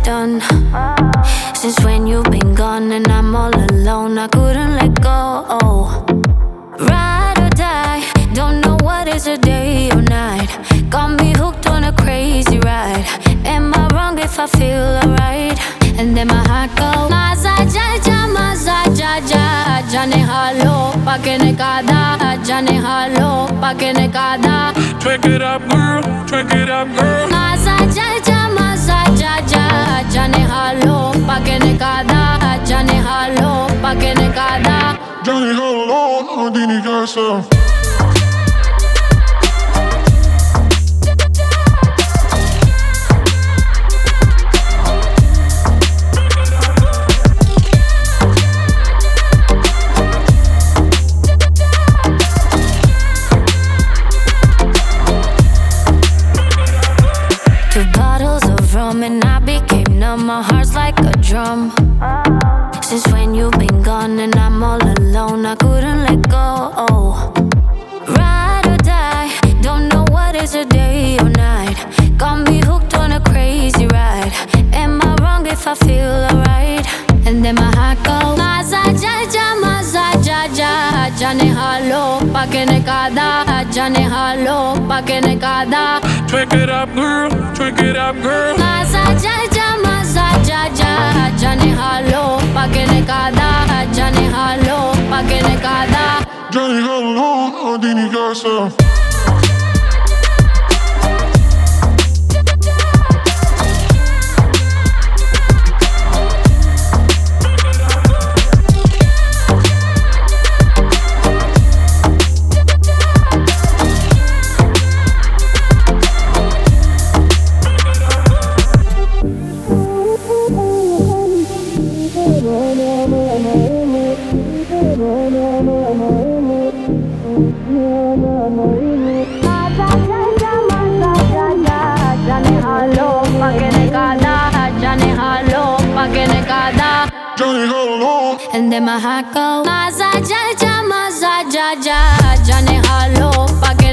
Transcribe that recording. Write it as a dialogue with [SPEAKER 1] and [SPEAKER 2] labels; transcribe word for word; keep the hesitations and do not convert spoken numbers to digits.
[SPEAKER 1] done? Since when you've been gone and I'm all alone, I couldn't let go. Ride or die, don't know what is a day or night. Got me hooked on a crazy ride. Am I wrong if I feel alright? And then my heart goes Maza jaja, maza jaja, jane halo, pakene kada, jane halo, pakene kada.
[SPEAKER 2] Drink it up, girl, drink it up, girl.
[SPEAKER 1] Maza jaja, maza jaja, jane halo, pakene kada, jane halo, pakene kada.
[SPEAKER 2] Johnny Halo, Andini Casa.
[SPEAKER 1] Two bottles of rum and I became numb. My heart's like a drum. Since when you've been gone and I'm all alone, I couldn't let go. Ride or die, don't know what is a day or night. Got me hooked on a crazy ride. Am I wrong if I feel alright? And then my heart goes Maza jaja, maza jaja, jane halo, pakene kada, jane halo, pakene kada.
[SPEAKER 2] Drink it up, girl, drink it up, girl.
[SPEAKER 1] Maza jaja, maza jaja, jane halo, pakene kada, jane halo, pakene kada.
[SPEAKER 2] Johnny Halo, Andini Casa. Johnny Halo.
[SPEAKER 1] And then my heart goes Maza jaja, maza jaja, jane halo, pakene